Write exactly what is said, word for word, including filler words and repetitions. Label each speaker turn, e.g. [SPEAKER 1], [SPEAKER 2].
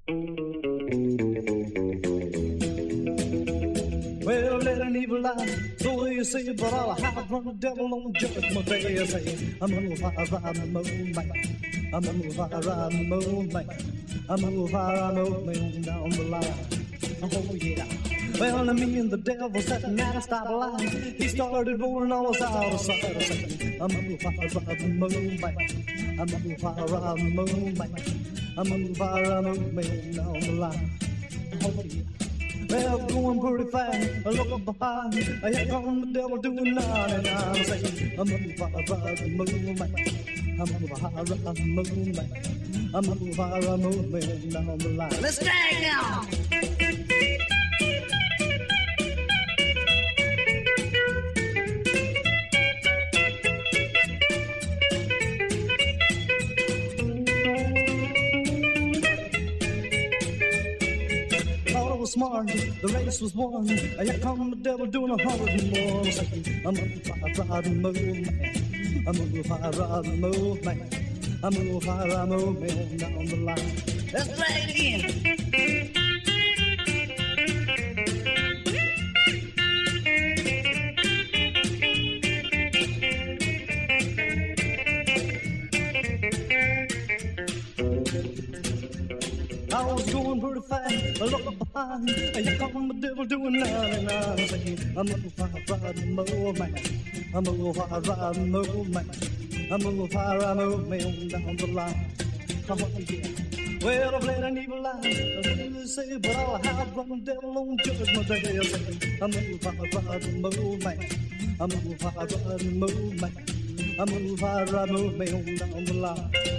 [SPEAKER 1] Well, let an evil lie, so you say, but I'll hide from the devil on judgment day. I say, I'm gonna fire riding the moonlight. I'm gonna fire riding the moonlight. I'm gonna fire riding down the line. Oh yeah. Well, me and the devil sat at a stoplight. He started rolling all us out of sight. I said, I'm gonna fire riding the moonlight. I'm gonna fire riding the moonlight. I'm gonna fire riding down the line. Oh yeah. Well, going pretty fast, I look behind. Here comes the devil doing ninety-nine. I say, I'm gonna fire riding the moonlight. I'm gonna fire riding the moonlight. I'm gonna fire riding the moonlight down the line. Let's drag now. Smart, the race was won. Here come the devil doing a hundred and more. I'm gonna fire riding moonlight. I'm gonna fire riding moonlight. I'm gonna fire riding moonlight down the line. Let's play it again. I was going pretty fast, I look behind. Here come the devil doing ninety-nine. Saying, I'm gonna fire riding moonlight. I'm gonna fire riding moonlight. I'm gonna fire riding moonlight down the line. Come on, yeah. Well, I've let an evil lie. I really say, but I'll have from the devil on judgment day. I say, I'm gonna fire riding moonlight. I'm gonna fire riding moonlight. I'm gonna fire riding moonlight down the line.